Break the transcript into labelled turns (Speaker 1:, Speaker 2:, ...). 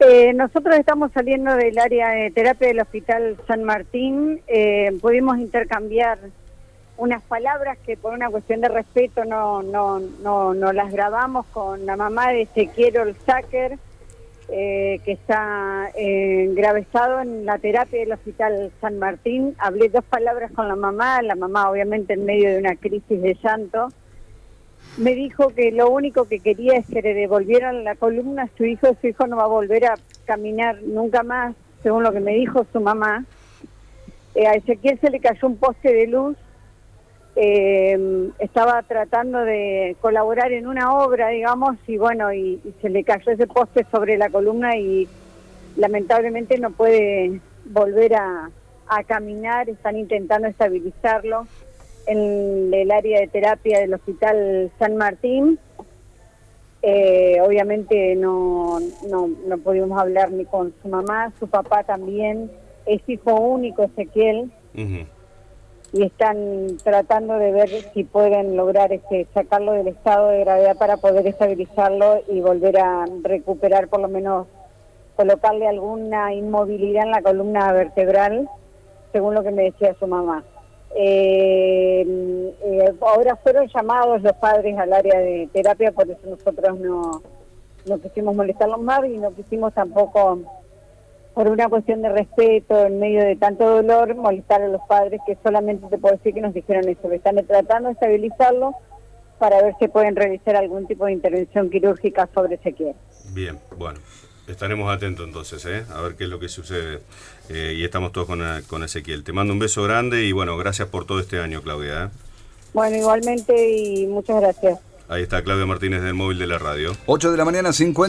Speaker 1: Nosotros estamos saliendo del área de terapia del Hospital San Martín. Pudimos intercambiar unas palabras que por una cuestión de respeto no las grabamos con la mamá de Ezequiel Olzáquer, que está grave estado en la terapia del Hospital San Martín. Hablé 2 palabras con la mamá obviamente en medio de una crisis de llanto. Me dijo que lo único que quería es que le devolvieran la columna a su hijo no va a volver a caminar nunca más, según lo que me dijo su mamá. A Ezequiel se le cayó un poste de luz, estaba tratando de colaborar en una obra, digamos, y se le cayó ese poste sobre la columna y lamentablemente no puede volver a caminar. Están intentando estabilizarlo en el área de terapia del Hospital San Martín. Obviamente no pudimos hablar ni con su mamá. Su papá también es hijo único, Ezequiel.
Speaker 2: Uh-huh.
Speaker 1: Y están tratando de ver si pueden lograr sacarlo del estado de gravedad para poder estabilizarlo y volver a recuperar, por lo menos colocarle alguna inmovilidad en la columna vertebral, según lo que me decía su mamá. Ahora fueron llamados los padres al área de terapia, por eso nosotros no quisimos molestarlos más y no quisimos tampoco, por una cuestión de respeto, en medio de tanto dolor, molestar a los padres, que solamente te puedo decir que nos dijeron eso, que están tratando de estabilizarlo para ver si pueden realizar algún tipo de intervención quirúrgica sobre Ezequiel.
Speaker 2: Bien, bueno. Estaremos atentos entonces, a ver qué es lo que sucede. Y estamos todos con Ezequiel. Te mando un beso grande y bueno, gracias por todo este año, Claudia.
Speaker 1: Bueno, igualmente y muchas gracias.
Speaker 2: Ahí está Claudia Martínez del móvil de la radio.
Speaker 3: 8 de la mañana, 50.